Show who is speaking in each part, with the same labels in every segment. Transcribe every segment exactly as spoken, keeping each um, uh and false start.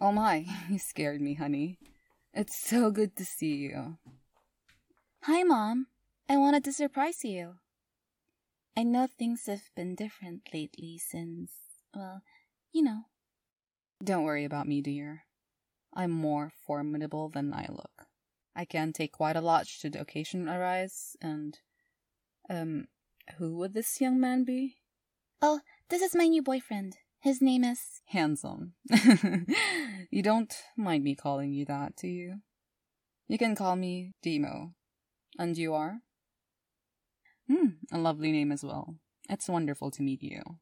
Speaker 1: Oh my, you scared me, honey. It's so good to see you.
Speaker 2: Hi, Mom. I wanted to surprise you. I know things have been different lately since, well, you know.
Speaker 1: Don't worry about me, dear. I'm more formidable than I look. I can take quite a lot should the occasion arise, and, um, who would this young man be?
Speaker 2: Oh, this is my new boyfriend. His name is...
Speaker 1: Handsome. You don't mind me calling you that, do you? You can call me Demo. And you are? Hmm, a lovely name as well. It's wonderful to meet you.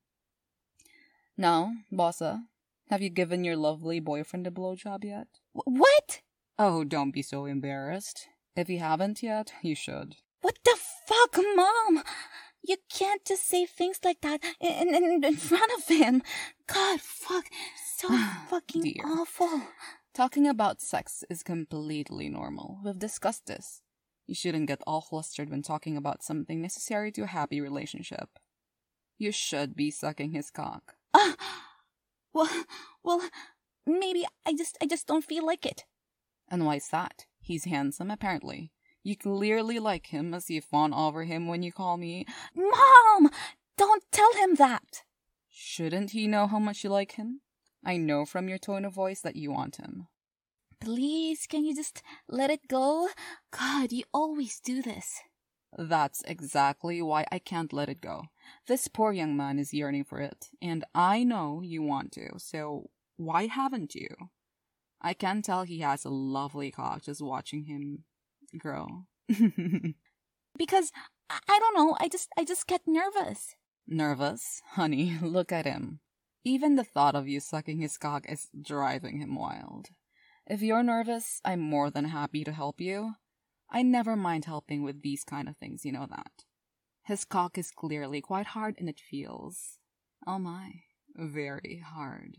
Speaker 1: Now, Bossa, have you given your lovely boyfriend a blowjob yet?
Speaker 2: W- what?
Speaker 1: Oh, don't be so embarrassed. If you haven't yet, you should.
Speaker 2: What the fuck, Mom? You can't just say things like that in, in, in front of him. God, fuck. So fucking
Speaker 1: Dear.
Speaker 2: awful.
Speaker 1: Talking about sex is completely normal. We've discussed this. You shouldn't get all flustered when talking about something necessary to a happy relationship. You should be sucking his cock.
Speaker 2: Uh, well, well, maybe I just, I just don't feel like it.
Speaker 1: And why's that? He's handsome, apparently. You clearly like him as you fawn over him when you call me.
Speaker 2: Mom! Don't tell him that!
Speaker 1: Shouldn't he know how much you like him? I know from your tone of voice that you want him.
Speaker 2: Please, can you just let it go? God, you always do this.
Speaker 1: That's exactly why I can't let it go. This poor young man is yearning for it, and I know you want to, so why haven't you? I can tell he has a lovely cock just watching him grow.
Speaker 2: Because, I, I don't know, I just, I just get nervous.
Speaker 1: Nervous? Honey, look at him. Even the thought of you sucking his cock is driving him wild. If you're nervous, I'm more than happy to help you. I never mind helping with these kind of things, you know that. His cock is clearly quite hard and it feels, oh my, very hard.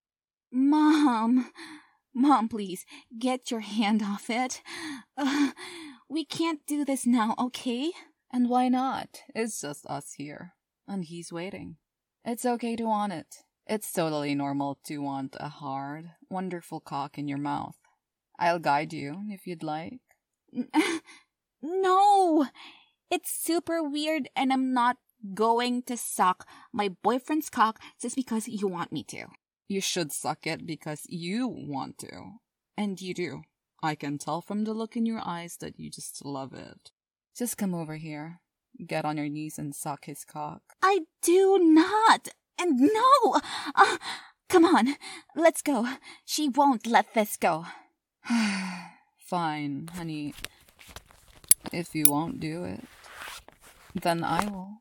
Speaker 2: Mom, Mom, please, get your hand off it. Uh, we can't do this now, okay?
Speaker 1: And why not? It's just us here. And he's waiting. It's okay to want it. It's totally normal to want a hard, wonderful cock in your mouth. I'll guide you if you'd like.
Speaker 2: No! It's super weird and I'm not going to suck my boyfriend's cock just because you want me to.
Speaker 1: You should suck it because you want to. And you do. I can tell from the look in your eyes that you just love it. Just come over here. Get on your knees and suck his cock.
Speaker 2: I do not! And no! Uh, come on, let's go. She won't let this go.
Speaker 1: Fine, honey. If you won't do it, then I will.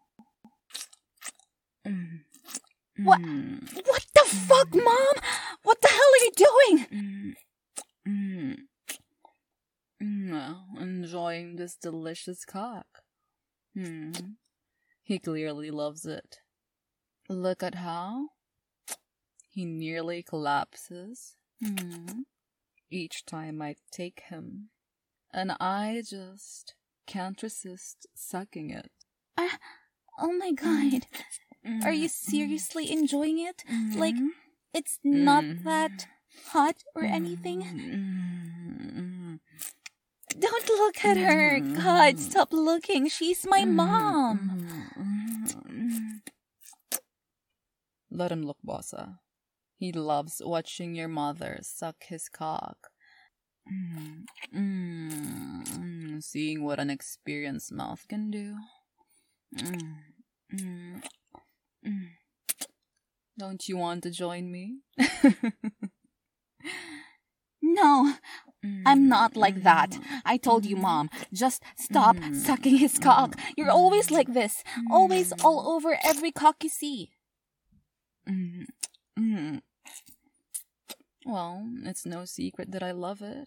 Speaker 1: Mm.
Speaker 2: What?
Speaker 1: Mm.
Speaker 2: What the fuck, Mom? What the hell are you doing?
Speaker 1: Mm. Mm. Well, enjoying this delicious cock. Hmm. He clearly loves it. Look at how he nearly collapses. Hmm. Each time I take him, and I just can't resist sucking it.
Speaker 2: Uh, oh my god. Are you seriously enjoying it? Like, it's not that hot or anything? Don't look at her. God, stop looking. She's my mom.
Speaker 1: Let him look, Bossa. He loves watching your mother suck his cock. Mm, mm, mm, seeing what an experienced mouth can do. Mm, mm, mm. Don't you want to join me?
Speaker 2: No, I'm not like that. I told you, Mom, just stop sucking his cock. You're always like this. Always all over every cock you see.
Speaker 1: Mm, mm. Well, it's no secret that I love it.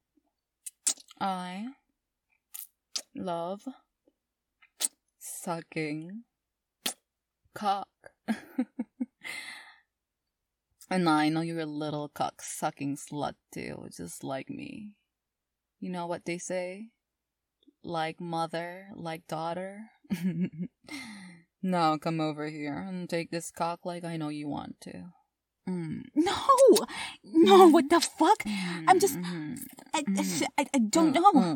Speaker 1: I love sucking cock. And I know you're a little cock-sucking slut too, just like me. You know what they say? Like mother, like daughter. Now come over here and take this cock like I know you want to. Mm.
Speaker 2: No! No, what the fuck? I'm just... I, I, I don't know.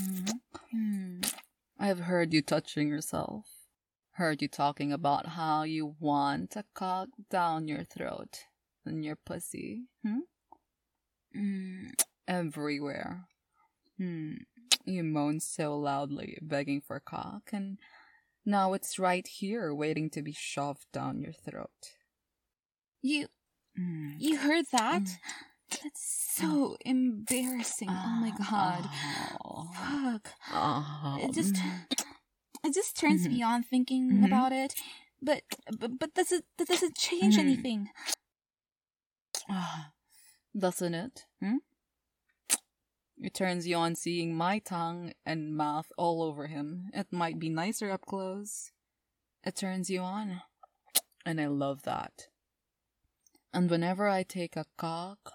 Speaker 1: I've heard you touching yourself. Heard you talking about how you want a cock down your throat and your pussy. Hmm? Mm. Everywhere. Hmm. You moan so loudly, begging for cock, and now it's right here waiting to be shoved down your throat.
Speaker 2: You...
Speaker 1: Mm.
Speaker 2: You heard that?
Speaker 1: Mm.
Speaker 2: That's so embarrassing. Oh my god.
Speaker 1: Oh.
Speaker 2: Fuck.
Speaker 1: Oh.
Speaker 2: It just... It just turns me on thinking
Speaker 1: Mhm.
Speaker 2: about it. But... But, but does it, that doesn't change
Speaker 1: Mhm.
Speaker 2: anything.
Speaker 1: Doesn't it? Hmm? It turns you on seeing my tongue and mouth all over him. It might be nicer up close. It turns you on. And I love that. And whenever I take a cock,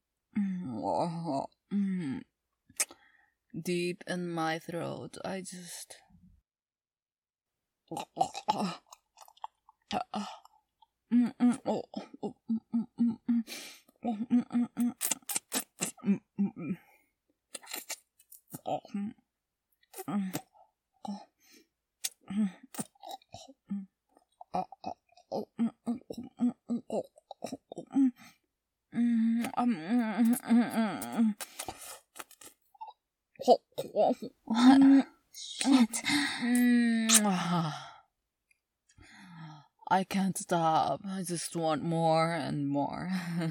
Speaker 1: mm, deep in my throat, I just...
Speaker 2: What? Shit.
Speaker 1: I can't stop. I just want more and more.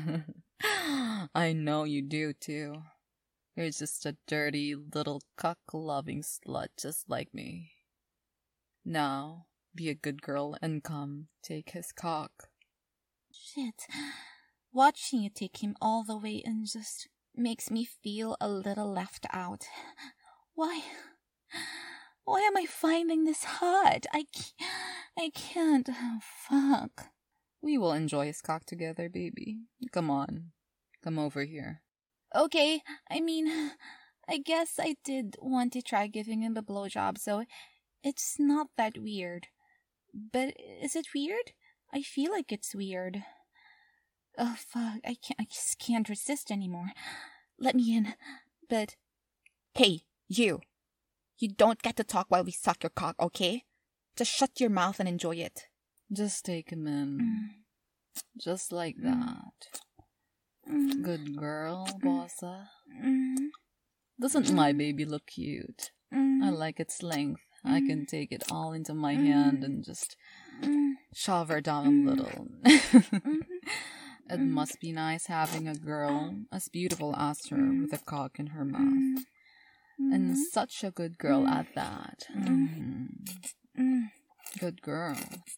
Speaker 1: I know you do too. You're just a dirty little cock-loving slut just like me. Now, be a good girl and come take his cock.
Speaker 2: Shit. Watching you take him all the way in just makes me feel a little left out. Why? Why am I finding this hot? I can't. I can't. Oh, fuck.
Speaker 1: We will enjoy his cock together, baby. Come on. Come over here.
Speaker 2: Okay, I mean, I guess I did want to try giving him a blowjob, so it's not that weird. But is it weird? I feel like it's weird. Oh, fuck. I can't. I just can't resist anymore. Let me in. But... Hey, you. You don't get to talk while we suck your cock, okay? Just shut your mouth and enjoy it.
Speaker 1: Just take him in.
Speaker 2: Mm.
Speaker 1: Just like
Speaker 2: Mm.
Speaker 1: that.
Speaker 2: Mm.
Speaker 1: Good girl, bossa.
Speaker 2: Mm.
Speaker 1: Doesn't my baby look cute?
Speaker 2: Mm.
Speaker 1: I like its length. I can take it all into my
Speaker 2: Mm.
Speaker 1: hand and just
Speaker 2: Mm.
Speaker 1: shove her down
Speaker 2: Mm.
Speaker 1: a little.
Speaker 2: Mm.
Speaker 1: It
Speaker 2: Mm.
Speaker 1: must be nice having a girl as beautiful as her
Speaker 2: Mm.
Speaker 1: with a cock in her mouth.
Speaker 2: Mm.
Speaker 1: And
Speaker 2: Mm.
Speaker 1: such a good girl
Speaker 2: Mm.
Speaker 1: at that.
Speaker 2: Mm.
Speaker 1: Mhm.
Speaker 2: Mm.
Speaker 1: Good girl.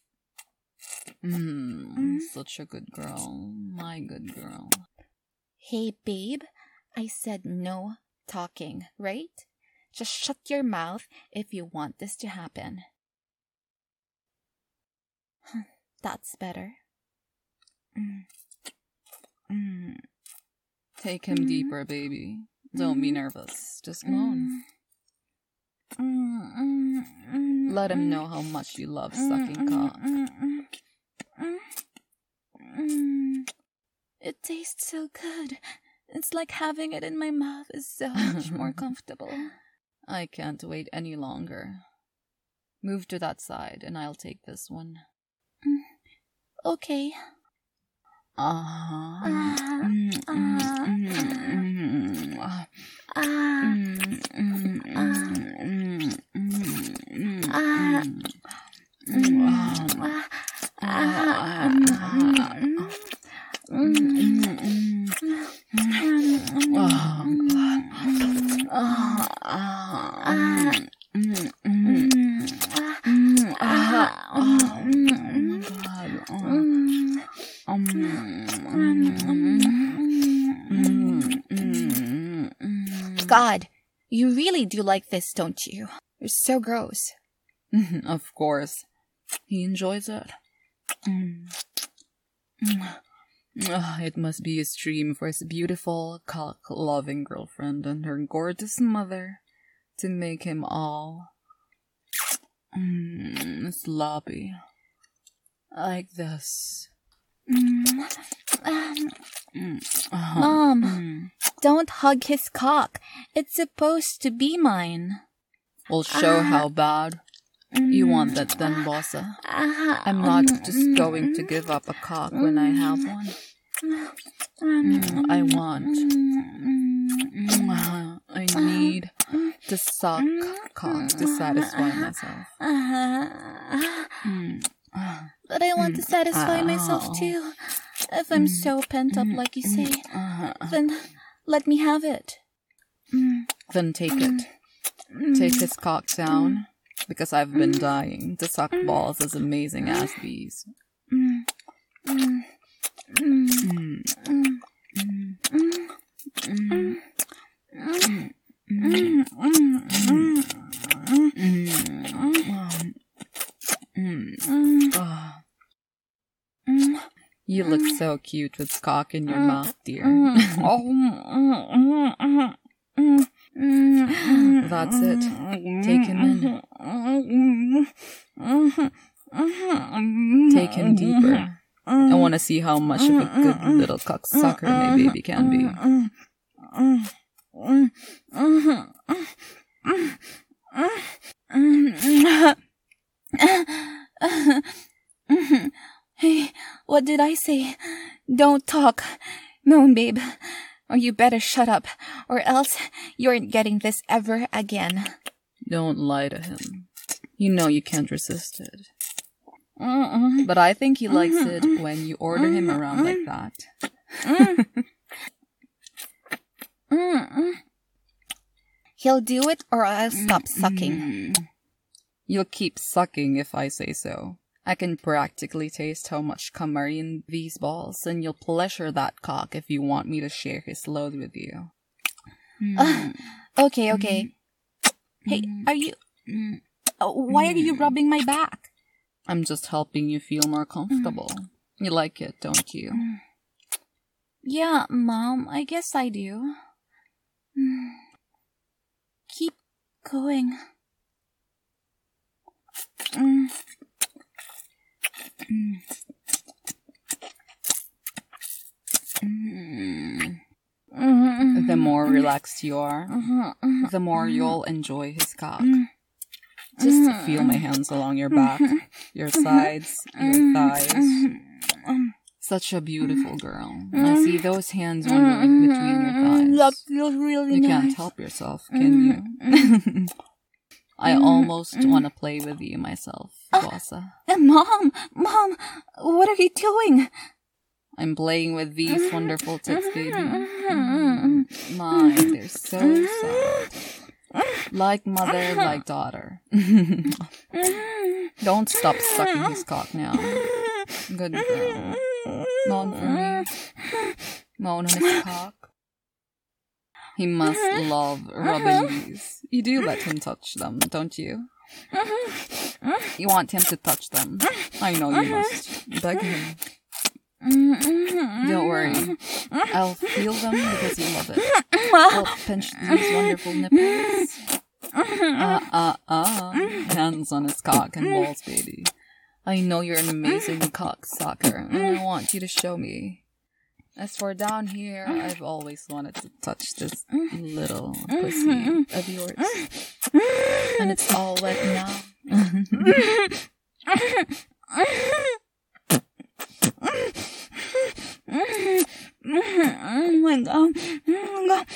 Speaker 1: Mm,
Speaker 2: Mm.
Speaker 1: such a good girl. My good girl.
Speaker 2: Hey, babe. I said no talking, right? Just shut your mouth if you want this to happen. That's better. Mm. Mm.
Speaker 1: Take him
Speaker 2: Mm.
Speaker 1: deeper, baby. Don't be
Speaker 2: Mm.
Speaker 1: nervous. Just moan.
Speaker 2: Mm. Mm. Mm.
Speaker 1: Let him
Speaker 2: Mm.
Speaker 1: know how much you love
Speaker 2: Mm.
Speaker 1: sucking
Speaker 2: Mm.
Speaker 1: cock.
Speaker 2: Mm. Mm. Mm. Mm. It tastes so good. It's like having it in my mouth is so much more comfortable.
Speaker 1: I can't wait any longer. Move to that side and I'll take this one.
Speaker 2: Mm. Okay.
Speaker 1: Uh-huh.
Speaker 2: Ah,
Speaker 1: Mm, mm,
Speaker 2: ah,
Speaker 1: mm, mm,
Speaker 2: ah,
Speaker 1: mm, mm, mm, mm, mm,
Speaker 2: ah,
Speaker 1: mm, mm,
Speaker 2: ah, ah, mm, mm, mm,
Speaker 1: Oh, God.
Speaker 2: ah,
Speaker 1: Ah,
Speaker 2: ah,
Speaker 1: mm, mm, mm, ah,
Speaker 2: ah,
Speaker 1: oh,
Speaker 2: mm,
Speaker 1: God. Oh,
Speaker 2: mm,
Speaker 1: um,
Speaker 2: mm,
Speaker 1: mm, mm, mm.
Speaker 2: God, you really do like this, don't you? You're so gross.
Speaker 1: Of course. He enjoys it. Mm. Mm. Ah, it must be a stream for his beautiful, cock-loving girlfriend and her gorgeous mother to make him all mm, sloppy. Like this.
Speaker 2: Mm. Ah,
Speaker 1: Uh-huh.
Speaker 2: Mom,
Speaker 1: Mm.
Speaker 2: don't hug his cock. It's supposed to be mine.
Speaker 1: We'll show
Speaker 2: Ah.
Speaker 1: how bad you want that then, Bossa. I'm not just going to give up a cock when I have one. Mm, I want. Mm, I need to suck cock to satisfy myself. Mm.
Speaker 2: But I want to satisfy
Speaker 1: Ow.
Speaker 2: myself too. If I'm so pent up like you say, then let me have it.
Speaker 1: Then take it. Take his cock down, because I've been dying to suck balls as amazing as these. Mm. Mm. Mm. Mm. Oh. You look so cute with cock in your mouth, dear. That's it. Take him in. Take him deeper. I want to see how much of a good little cocksucker my baby can be.
Speaker 2: Hey, what did I say? Don't talk, moan, babe. Or you better shut up, or else you're getting this ever again.
Speaker 1: Don't lie to him. You know you can't resist it. But I think he likes it when you order him around like that.
Speaker 2: He'll do it, or I'll stop sucking.
Speaker 1: You'll keep sucking if I say so. I can practically taste how much cum are in these balls, and you'll pleasure that cock if you want me to share his load with you.
Speaker 2: Uh, okay, okay. Hey, are you... Uh, why are you rubbing my back?
Speaker 1: I'm just helping you feel more comfortable. You like it, don't you?
Speaker 2: Yeah, Mom, I guess I do. Keep going. Mm.
Speaker 1: Mm. The more relaxed you are, the more you'll enjoy his cock. Just feel my hands along your back, your sides, your thighs. Such a beautiful girl. I see those hands wandering between your thighs.
Speaker 2: That feels really
Speaker 1: You
Speaker 2: nice.
Speaker 1: can't help yourself, can you? I almost want to play with you myself, Bossa.
Speaker 2: Uh, Mom, Mom, what are you doing?
Speaker 1: I'm playing with these wonderful tits, baby. Mm, my, they're so soft. Like mother, like daughter. Don't stop sucking his cock now. Good girl. Moan for me. Moan on his cock. He must love rubbing these. You do let him touch them, don't you? You want him to touch them. I know you must. Beg him. Don't worry. I'll feel them because you love it. I'll pinch these wonderful nipples. Uh, uh, uh. Hands on his cock and balls, baby. I know you're an amazing cock sucker, and I want you to show me. As for down here, I've always wanted to touch this little pussy of yours. And it's all wet now.
Speaker 2: Oh my god. Oh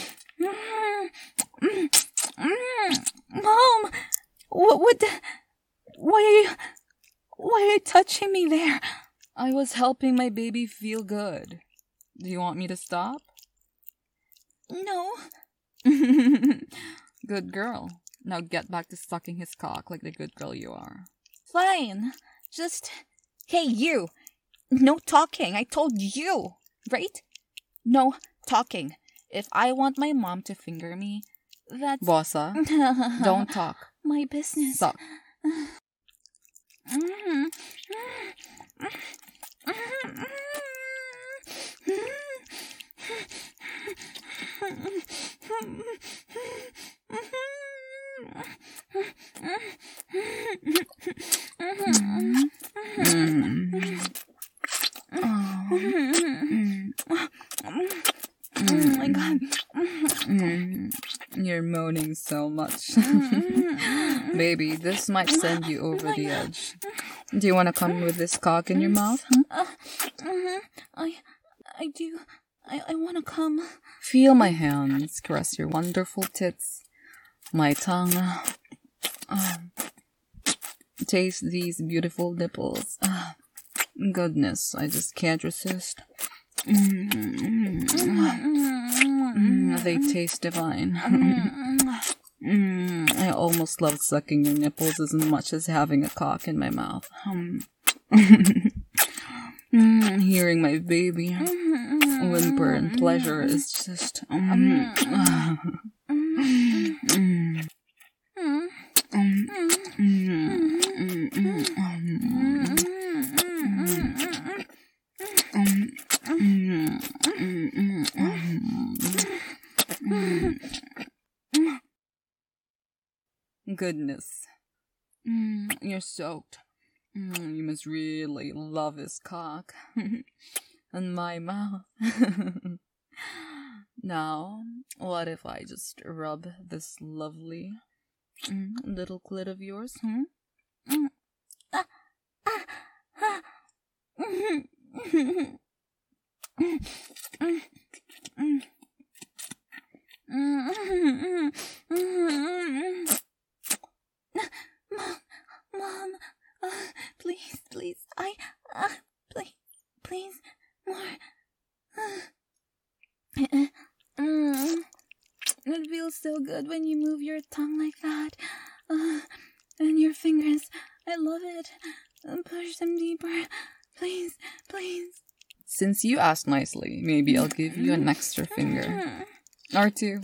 Speaker 2: my god. Mom! What, what the, why are you, why are you touching me there?
Speaker 1: I was helping my baby feel good. Do you want me to stop?
Speaker 2: No.
Speaker 1: Good girl. Now get back to sucking his cock like the good girl you are.
Speaker 2: Fine. Just, hey you. No talking. I told you. Right? No talking. If I want my mom to finger me, that's...
Speaker 1: Bossa, don't talk.
Speaker 2: My business.
Speaker 1: Suck.
Speaker 2: Oh my god.
Speaker 1: Mm. You're moaning so much. Baby, this might send you over the edge. Do you want to come with this cock in your mouth? Huh?
Speaker 2: Uh, uh, I, I do. I, I want to come.
Speaker 1: Feel my hands caress your wonderful tits. My tongue. Uh, taste these beautiful nipples. Uh, goodness, I just can't resist. Mm, mm, mm, they taste divine. mm, I almost love sucking your nipples as much as having a cock in my mouth. Um, mm, hearing my baby whimper in pleasure is just... Um, uh, mm, mm, mm, mm, mm, mm, mm. Um, mm, mm, mm, mm, mm. Goodness. Mm, you're soaked. Mm, you must really love his cock. And my mouth. Now, what if I just rub this lovely mm, little clit of yours, hmm?
Speaker 2: Mm. Ah, ah, ah. Mom, Mom, uh, please, please, I, uh, please, please, more. Uh, mm, it feels so good when you move your tongue like that, uh, and your fingers. I love it. Uh, push them deeper. Please, please.
Speaker 1: Since you asked nicely, maybe I'll give you an extra finger. Or two.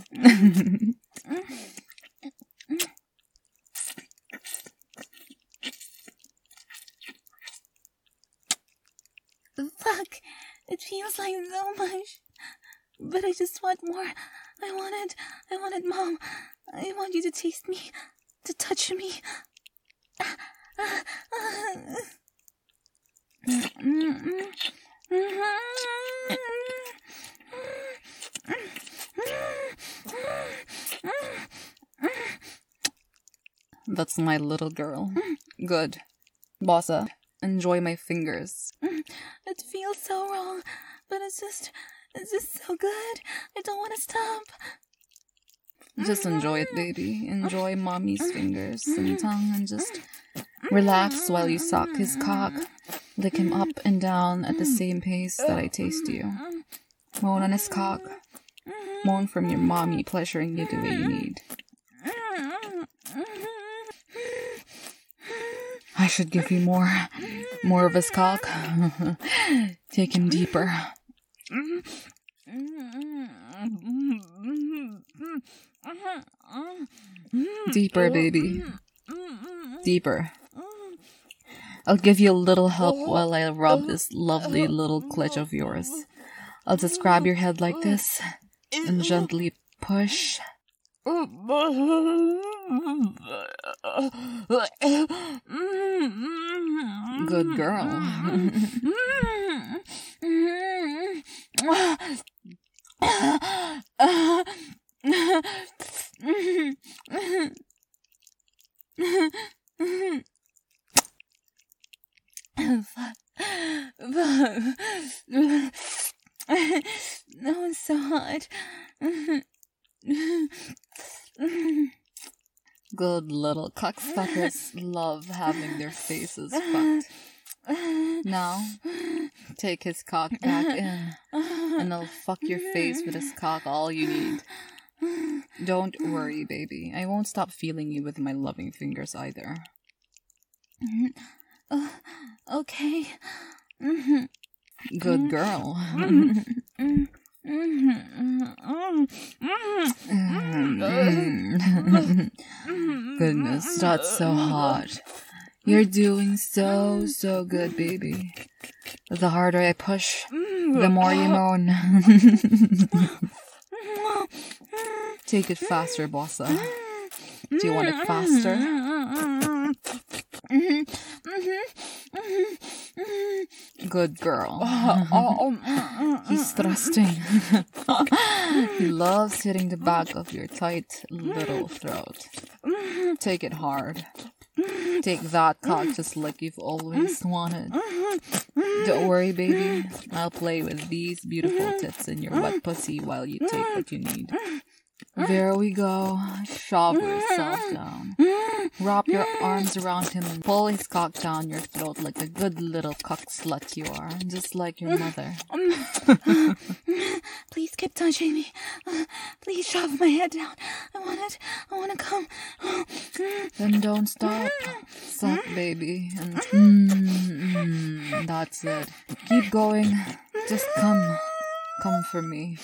Speaker 2: Fuck. It feels like so much. But I just want more. I want it. I want it, Mom. I want you to taste me. To touch me.
Speaker 1: That's my little girl. Good. Bossa, enjoy my fingers.
Speaker 2: It feels so wrong, but it's just, it's just so good. I don't want to stop.
Speaker 1: Just enjoy it, baby. Enjoy mommy's fingers and tongue and just relax while you suck his cock. Lick him up and down at the same pace that I taste you. Moan on his cock. Moan from your mommy pleasuring you the way you need. I should give you more. More of his cock. Take him deeper. Deeper, baby. Deeper. I'll give you a little help while I rub this lovely little clit of yours. I'll just grab your head like this and gently push. Good girl.
Speaker 2: That was so hot.
Speaker 1: Good little cocksuckers love having their faces fucked. Now, take his cock back in, and I'll fuck your face with his cock all you need. Don't worry, baby. I won't stop feeling you with my loving fingers either.
Speaker 2: Uh, okay.
Speaker 1: Good girl. Goodness, that's so hot. You're doing so, so good, baby. The harder I push, the more you moan. Take it faster, Bossa. Do you want it faster? Good girl. He's thrusting. He loves hitting the back of your tight little throat. Take it hard. Take that cock just like you've always wanted. Don't worry, baby. I'll play with these beautiful tits in your wet pussy while you take what you need. There we go. Shove yourself down. Wrap your arms around him and pull his cock down your throat like a good little cock slut you are, just like your mother.
Speaker 2: Please keep touching me. Uh, please shove my head down. I want it. I want to come.
Speaker 1: Then don't stop. Suck, baby. And mm, mm, that's it. Keep going. Just come. Come for me.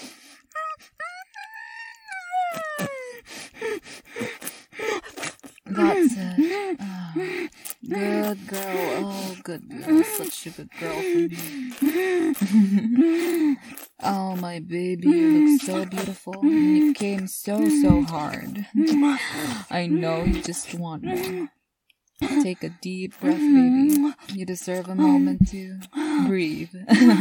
Speaker 1: That's it. Oh, good girl. Oh, good girl. Such a good girl for me. Oh, my baby, you look so beautiful. And you came so, so hard. I know you just want more. Take a deep breath, baby. You deserve a moment to breathe.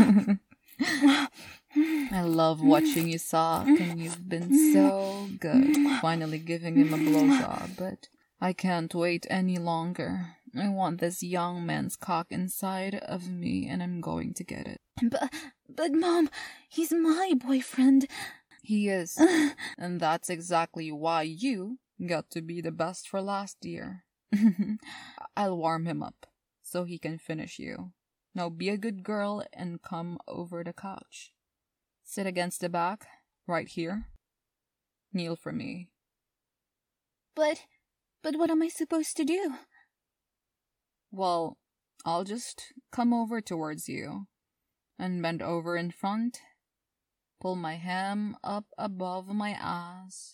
Speaker 1: I love watching you suck, and you've been so good. Finally giving him a blowjob, but I can't wait any longer. I want this young man's cock inside of me, and I'm going to get it.
Speaker 2: But, but Mom, he's my boyfriend.
Speaker 1: He is, and that's exactly why you got to be the best for last, dear. I'll warm him up so he can finish you. Now be a good girl and come over the couch. Sit against the back, right here. Kneel for me.
Speaker 2: But, but what am I supposed to do?
Speaker 1: Well, I'll just come over towards you and bend over in front. Pull my ham up above my ass.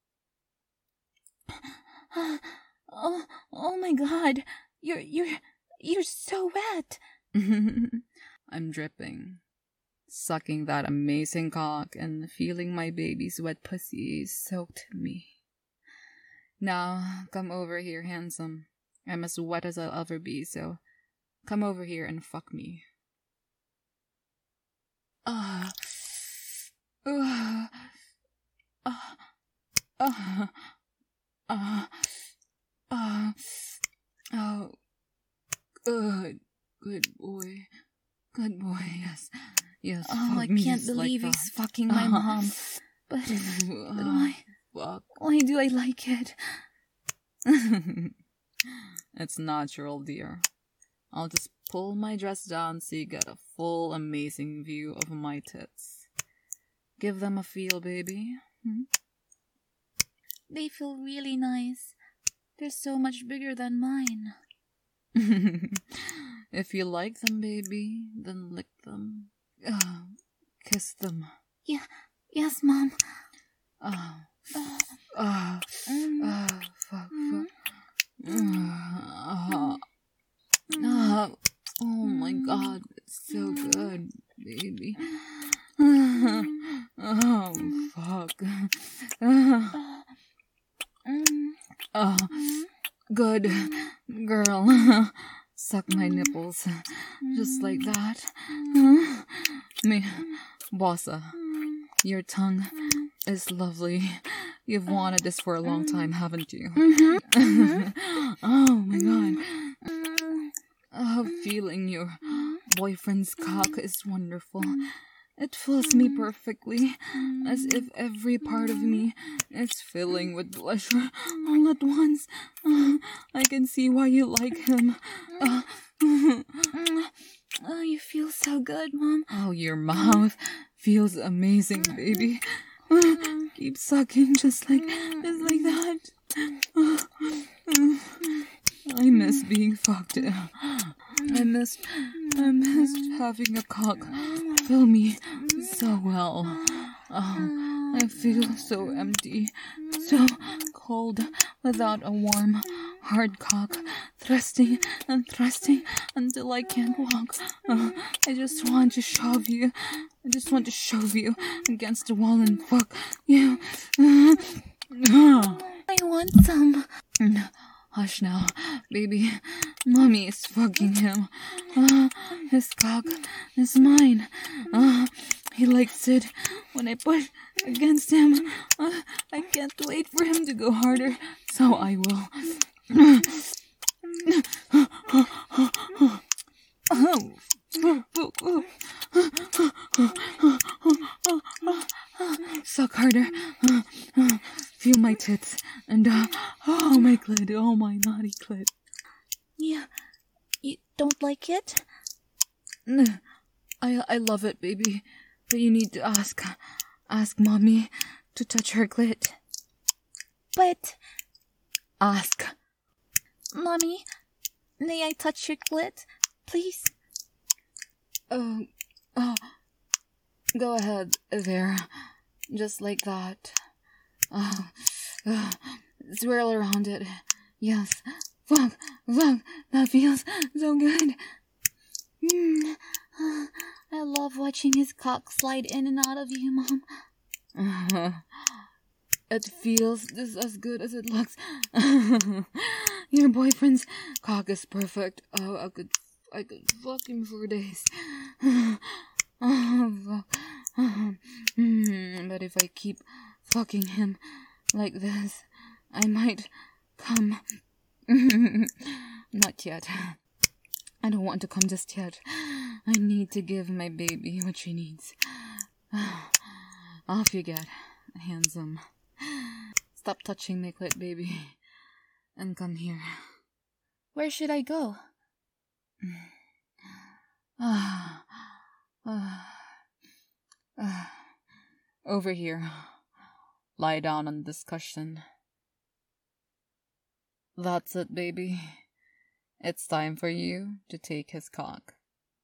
Speaker 2: Oh, oh my God! You're, you're, you're so wet.
Speaker 1: I'm dripping. Sucking that amazing cock and feeling my baby's wet pussy soaked me. Now, come over here, handsome. I'm as wet as I'll ever be, so come over here and fuck me. Ah. Uh, uh, uh, uh, uh, oh, good, good boy, good boy, yes, yes.
Speaker 2: Oh, I can't believe
Speaker 1: like
Speaker 2: he's fucking my mom. But, but why,
Speaker 1: Fuck.
Speaker 2: why do I like it?
Speaker 1: It's natural, dear. I'll just pull my dress down so you get a full, amazing view of my tits. Give them a feel, baby. Hmm?
Speaker 2: They feel really nice. They're so much bigger than mine.
Speaker 1: If you like them, baby, then lick them. Uh, kiss them.
Speaker 2: Yeah, yes, Mom.
Speaker 1: Oh, oh, oh, fuck, fuck. Oh, oh, oh my God, it's so good, baby. Oh, fuck. Oh, good girl. Suck my nipples, just like that. Me, Bossa, your tongue is lovely. You've wanted this for a long time, haven't you? Oh my God. Oh, feeling your boyfriend's cock is wonderful. It fills me perfectly, as if every part of me is filling with pleasure all at once. Uh, I can see why you like him. Uh,
Speaker 2: Oh, you feel so good, Mom.
Speaker 1: Oh, your mouth feels amazing, baby. Uh, keep sucking just like, just like that. Uh, uh, I miss being fucked. I missed, I missed having a cock fill me so well. Oh, I feel so empty, so cold without a warm, hard cock, thrusting and thrusting until I can't walk. Uh, I just want to shove you. I just want to shove you against the wall and fuck you. Uh, uh.
Speaker 2: I want some.
Speaker 1: Hush now, baby. Mommy is fucking him. Uh, his cock is mine. Uh, he likes it when I push against him. Uh, I can't wait for him to go harder, so I will. Suck harder. Feel my tits and uh, oh my clit, oh my naughty clit.
Speaker 2: Yeah, you don't like it?
Speaker 1: I I love it, baby, but you need to ask ask mommy to touch her clit.
Speaker 2: But
Speaker 1: ask.
Speaker 2: Mommy, may I touch your clit, please?
Speaker 1: Oh, oh, go ahead there, just like that. Oh, uh, swirl around it. Yes. Fuck, fuck, that feels so good.
Speaker 2: Mm, uh, I love watching his cock slide in and out of you, Mom.
Speaker 1: Uh, it feels just as good as it looks. Your boyfriend's cock is perfect. Oh, I could, I could fuck him for days. Oh, fuck. Mm, but if I keep fucking him like this, I might come. Not yet. I don't want to come just yet. I need to give my baby what she needs. Off you get, handsome. Stop touching my clit, baby, and come here.
Speaker 2: Where should I go?
Speaker 1: Ah, ah, ah. Over here. Lie down on this cushion. That's it, baby. It's time for you to take his cock.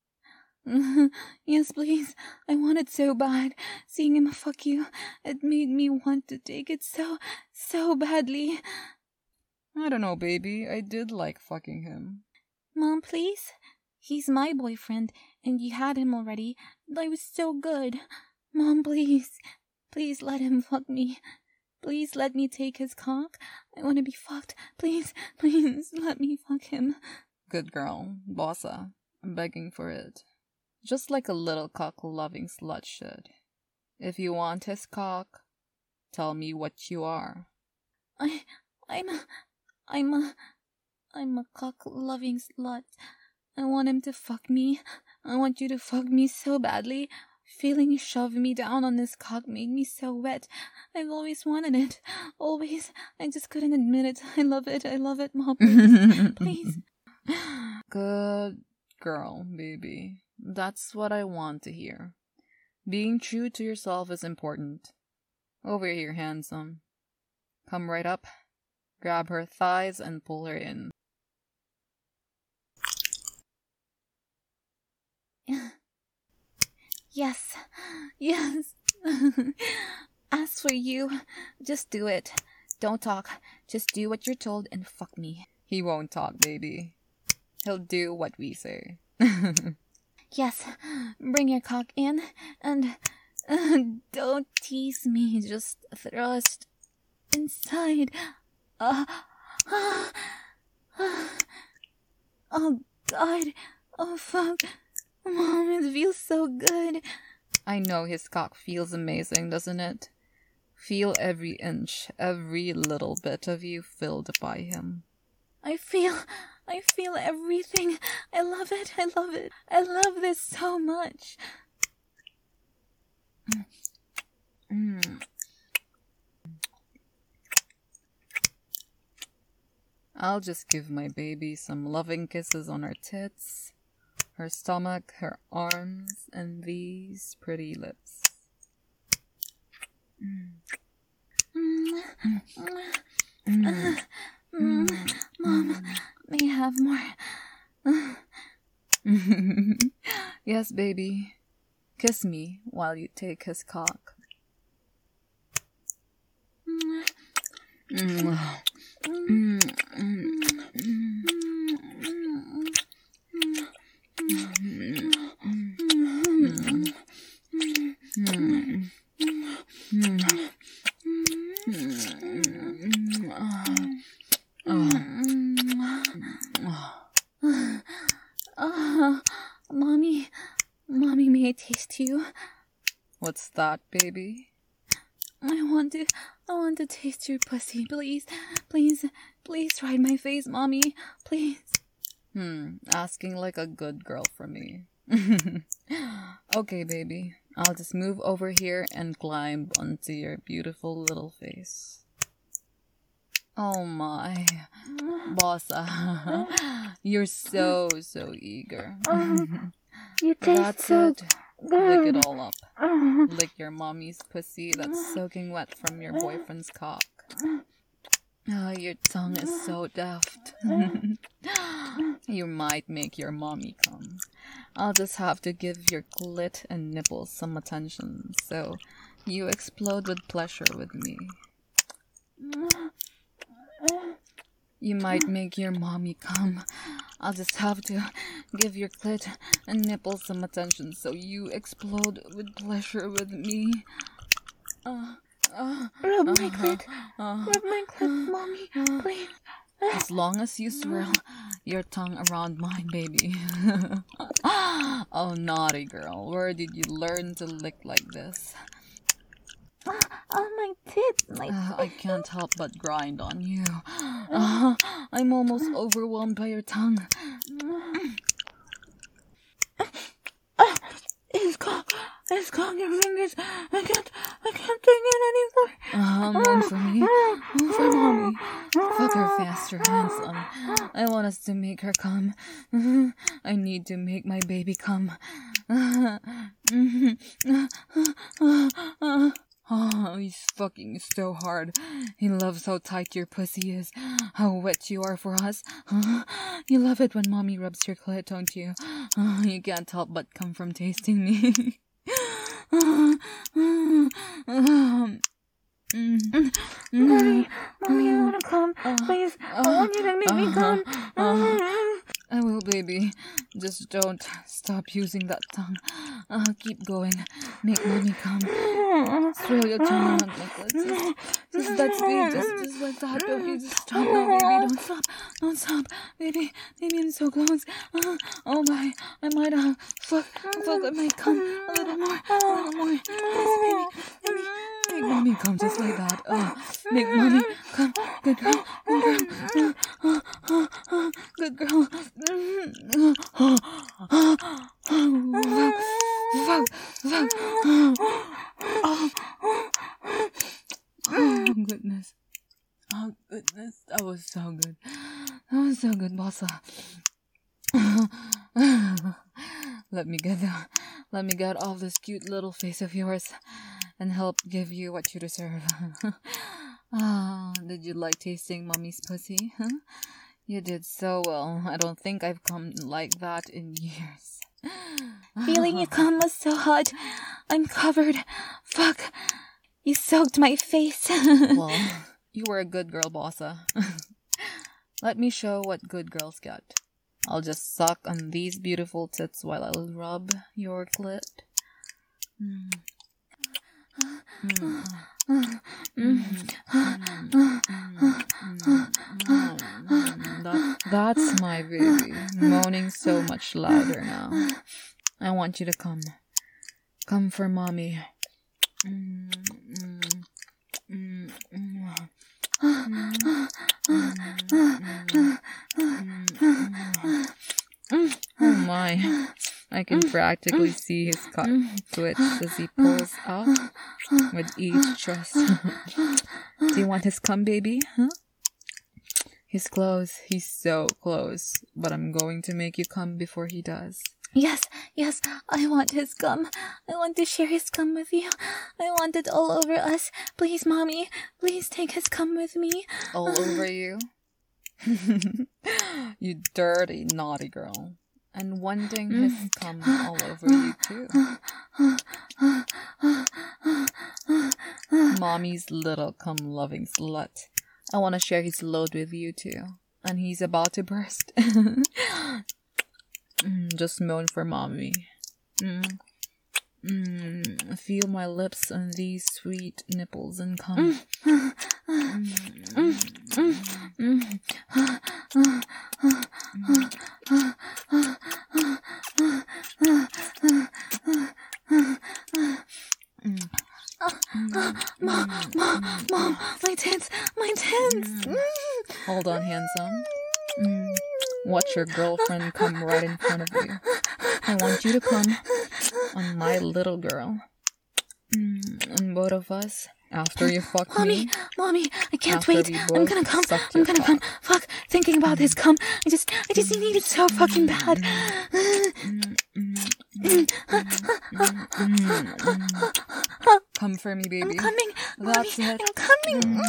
Speaker 2: Yes, please. I want it so bad. Seeing him fuck you, it made me want to take it so, so badly.
Speaker 1: I don't know, baby. I did like fucking him.
Speaker 2: Mom, please? He's my boyfriend, and you had him already. I was so good. Mom, please. Please let him fuck me. Please let me take his cock. I want to be fucked. Please, please let me fuck him.
Speaker 1: Good girl, bossa. I'm begging for it. Just like a little cock-loving slut should. If you want his cock, tell me what you are.
Speaker 2: I, I'm a, I'm a, I'm a cock-loving slut. I want him to fuck me. I want you to fuck me so badly. Feeling you shove me down on this cock made me so wet. I've always wanted it. Always. I just couldn't admit it. I love it. I love it, Mom. Please. Please.
Speaker 1: Good girl, baby. That's what I want to hear. Being true to yourself is important. Over here, handsome. Come right up. Grab her thighs and pull her in.
Speaker 2: Yes, yes. As for you, just do it. Don't talk. Just do what you're told and fuck me.
Speaker 1: He won't talk, baby. He'll do what we say.
Speaker 2: Yes, bring your cock in and uh, don't tease me. Just thrust inside. Uh, uh, uh, oh, God. Oh, fuck. Mom, it feels so good.
Speaker 1: I know his cock feels amazing, doesn't it? Feel every inch, every little bit of you filled by him.
Speaker 2: I feel, I feel everything. I love it, I love it. I love this so much.
Speaker 1: Mm. I'll just give my baby some loving kisses on her tits, her stomach, her arms, and these pretty lips. Mm.
Speaker 2: Mm. Mm. Mm. Mom, may I have more?
Speaker 1: Yes, baby. Kiss me while you take his cock.
Speaker 2: Mm.
Speaker 1: Mm. Mm. Mm. What's that, baby?
Speaker 2: I want to, I want to taste your pussy. Please, please, please ride my face, Mommy. Please.
Speaker 1: Hmm, asking like a good girl from me. Okay, baby. I'll just move over here and climb onto your beautiful little face. Oh my. Bossa. You're so, so eager.
Speaker 2: You taste
Speaker 1: That's
Speaker 2: so
Speaker 1: it.
Speaker 2: good.
Speaker 1: Lick it all up. Lick your mommy's pussy that's soaking wet from your boyfriend's cock. Oh, your tongue is so deft. You might make your mommy come. I'll just have to give your clit and nipples some attention, so you explode with pleasure with me. You might make your mommy come. I'll just have to give your clit and nipples some attention, so you explode with pleasure with me. Uh, uh,
Speaker 2: Rub my
Speaker 1: uh,
Speaker 2: clit.
Speaker 1: uh,
Speaker 2: Rub my clit, Mommy. Please.
Speaker 1: As long as you swirl your tongue around mine, baby. Oh, naughty girl. Where did you learn to lick like this?
Speaker 2: Oh, my tits. My
Speaker 1: Uh, I can't help but grind on you. Uh, I'm almost overwhelmed by your tongue.
Speaker 2: It's caught. It's caught your fingers. I can't. I can't take it anymore.
Speaker 1: Uh, moan for me. Moan for mommy. Fuck her faster, handsome. I want us to make her come. I need to make my baby come. Oh, he's fucking so hard. He loves how tight your pussy is, how wet you are for us. You love it when mommy rubs your clit, don't you? You can't help but come from tasting me.
Speaker 2: Mommy, Mommy, I wanna come. Please, I want you to make me come.
Speaker 1: I will, baby. Just don't stop using that tongue. Uh, keep going. Make mommy come. Throw your tongue around like that. Just, just that speed. Just, just like that. Don't you just stop now, baby. Don't stop. Don't stop. Baby, baby, I'm so close. Uh, oh my. I might have. Fuck. Fuck, I might come. A little more. A little more. Yes, baby. Baby. Make mommy come just like that. Uh, make mommy come. Good girl. Good girl. Uh, uh, uh, good girl. Fuck. Fuck. Fuck. Oh. Oh, goodness. Oh, goodness. That was so good. That was so good, Bossa. Let me get the, let me get off this cute little face of yours and help give you what you deserve. Ah, did you like tasting mommy's pussy? Huh? You did so well. I don't think I've come like that in years.
Speaker 2: Feeling you come was so hot. I'm covered. Fuck. You soaked my face.
Speaker 1: Well, you were a good girl, Bossa. Let me show what good girls get. I'll just suck on these beautiful tits while I'll rub your clit. Mm. Mm. Mm. Mm. Mm. That, that's my baby, moaning so much louder now. I want you to come. Come for mommy. Mm. Mm. Mm. Mm. Oh my, I can practically see his cock twitch as he pulls out with each thrust. Do you want his cum, baby? Huh? He's close, he's so close, but I'm going to make you come before he does.
Speaker 2: Yes, yes, I want his cum. I want to share his cum with you. I want it all over us. Please, Mommy, please take his cum with me.
Speaker 1: All over you? You dirty, naughty girl. And wanting his cum all over you too. Mommy's little cum-loving slut. I want to share his load with you too. And he's about to burst. Mm, just moan for mommy. Mm. Mm, feel my lips on these sweet nipples and cum. Mm. Mm.
Speaker 2: Mom, mom, mom, my tits, my tits.
Speaker 1: Hold on, handsome. Mm. Watch your girlfriend come right in front of you. I want you to come on my little girl. Mm. And both of us, after you fuck
Speaker 2: mommy,
Speaker 1: me.
Speaker 2: Mommy, I can't
Speaker 1: after
Speaker 2: wait. I'm gonna come. I'm gonna come. Fuck, thinking about this cum. I just, I just need it so fucking bad.
Speaker 1: Come for me, baby.
Speaker 2: I'm coming.
Speaker 1: That's
Speaker 2: Mommy,
Speaker 1: it.
Speaker 2: I'm coming.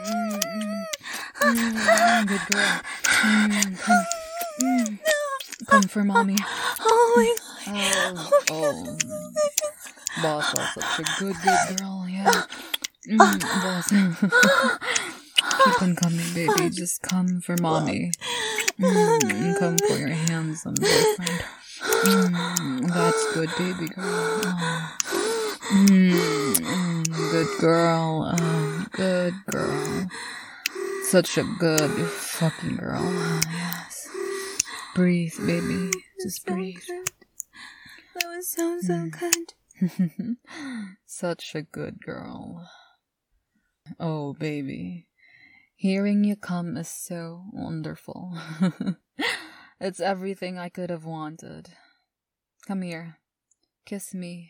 Speaker 1: Mm, good girl. Mm, come. Mm. Come for mommy.
Speaker 2: Oh my god.
Speaker 1: Oh, oh. Boss was such a good, good girl, yeah. Mm, boss. Keep on coming, baby. Just come for mommy. Mm, come for your handsome boyfriend. Mm, that's good, baby girl. Oh. Mm, mm, good girl. Oh, good girl. Such a good fucking girl. Yes. Breathe, baby. Just
Speaker 2: so
Speaker 1: breathe.
Speaker 2: Good. That was so, so
Speaker 1: Mm.
Speaker 2: good.
Speaker 1: Such a good girl. Oh, baby. Hearing you come is so wonderful. It's everything I could have wanted. Come here. Kiss me.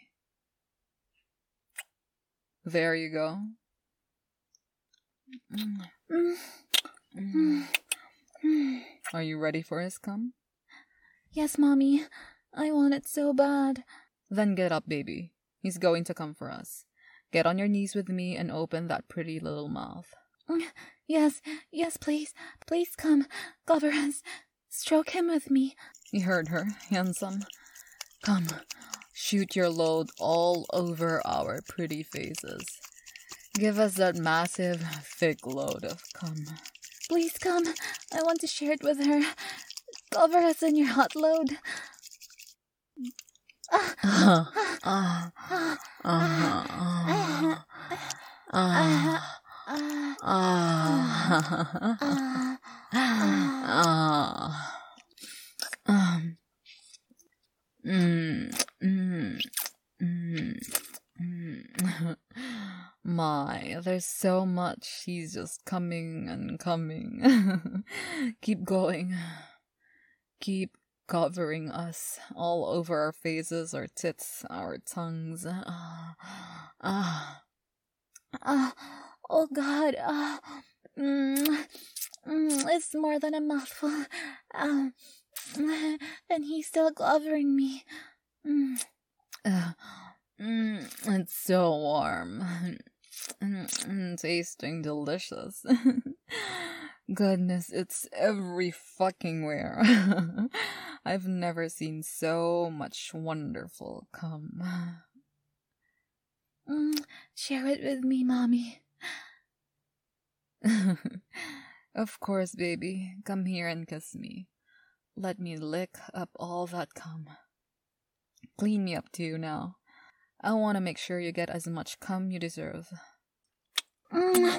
Speaker 1: There you go. Mm.
Speaker 2: Mm.
Speaker 1: Mm.
Speaker 2: Mm.
Speaker 1: Are you ready for his cum?
Speaker 2: Yes, Mommy. I want it so bad.
Speaker 1: Then get up, baby. He's going to come for us. Get on your knees with me and open that pretty little mouth.
Speaker 2: Yes, yes, please. Please come. Cover us. Stroke him with me.
Speaker 1: You heard her, handsome. Come, shoot your load all over our pretty faces. Give us that massive, thick load of cum.
Speaker 2: Please come. I want to share it with her. Cover us in your hot load.
Speaker 1: Ah, ah, ah, ah, ah, ah, ah, um, mm, mm, mm, mm. My, there's so much. He's just coming and coming. Keep going. Keep covering us all over our faces, our tits, our tongues. Ah, ah.
Speaker 2: Ah, oh God. Ah, mm, mm, it's more than a mouthful. Ah, and he's still covering me. Mm.
Speaker 1: Uh, mm, it's so warm. Mm, tasting delicious. Goodness, it's every fucking where. I've never seen so much wonderful cum.
Speaker 2: Mm, share it with me, Mommy.
Speaker 1: Of course, baby. Come here and kiss me. Let me lick up all that cum. Clean me up too now. I want to make sure you get as much cum you deserve.
Speaker 2: Mm.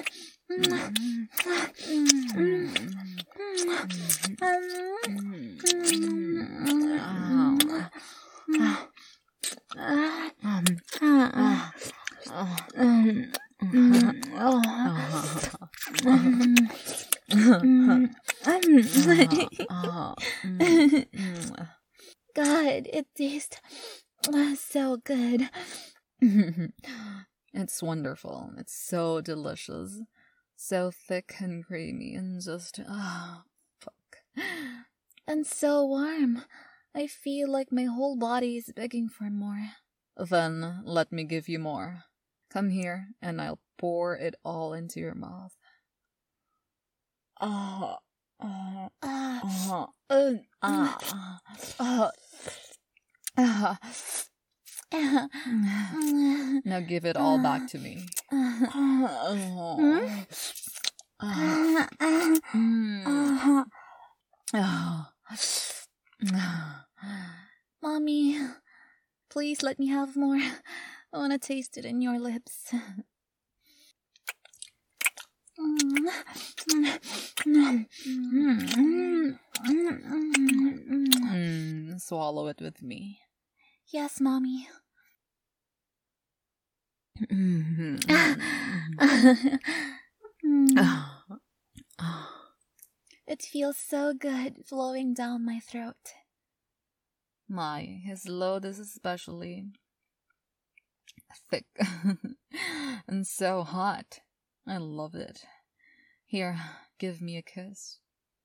Speaker 2: God, it tastes so good.
Speaker 1: It's wonderful. It's so delicious. So thick and creamy and just, ah, oh, fuck.
Speaker 2: And so warm. I feel like my whole body is begging for more.
Speaker 1: Then let me give you more. Come here and I'll pour it all into your mouth. Ah, ah,
Speaker 2: Ah,
Speaker 1: ah, uh, ah, ah, ah. Now give it all back to me. Oh. Ah. Mm. Oh.
Speaker 2: Mommy, please let me have more. I want to taste it in your lips.
Speaker 1: Mm, swallow it with me.
Speaker 2: Yes, Mommy. It feels so good flowing down my throat.
Speaker 1: My, his load is especially thick and so hot. I love it. Here, give me a kiss.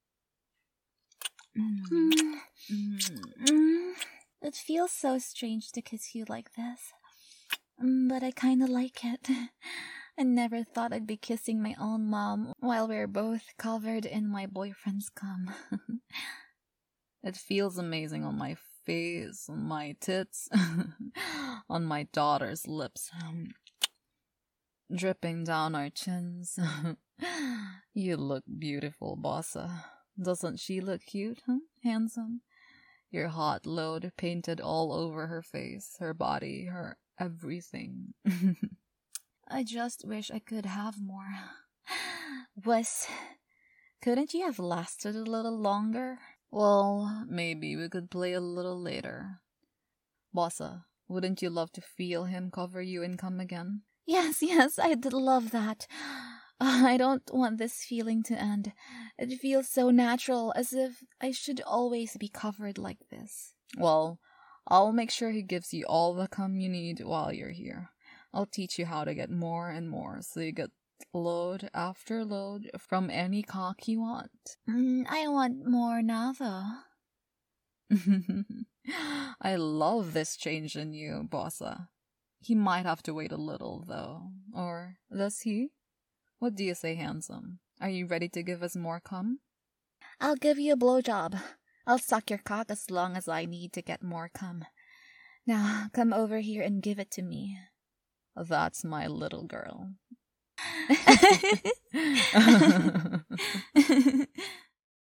Speaker 2: Mm. Mm. It feels so strange to kiss you like this, but I kinda like it. I never thought I'd be kissing my own mom while we're both covered in my boyfriend's cum.
Speaker 1: It feels amazing on my face, on my tits, on my daughter's lips, dripping down our chins. You look beautiful, Bossa. Doesn't she look cute, huh? Handsome? Your hot load painted all over her face, her body, her everything.
Speaker 2: I just wish I could have more. Wes, couldn't you have lasted a little longer?
Speaker 1: Well, maybe we could play a little later. Bossa, wouldn't you love to feel him cover you and come again?
Speaker 2: Yes, yes, I'd love that. I don't want this feeling to end. It feels so natural, as if I should always be covered like this.
Speaker 1: Well, I'll make sure he gives you all the cum you need while you're here. I'll teach you how to get more and more, so you get load after load from any cock you want.
Speaker 2: Mm, I want more now, though.
Speaker 1: I love this change in you, Bossa. He might have to wait a little, though. Or does he? What do you say, handsome? Are you ready to give us more cum?
Speaker 2: I'll give you a blowjob. I'll suck your cock as long as I need to get more cum. Now, come over here and give it to me.
Speaker 1: That's my little girl.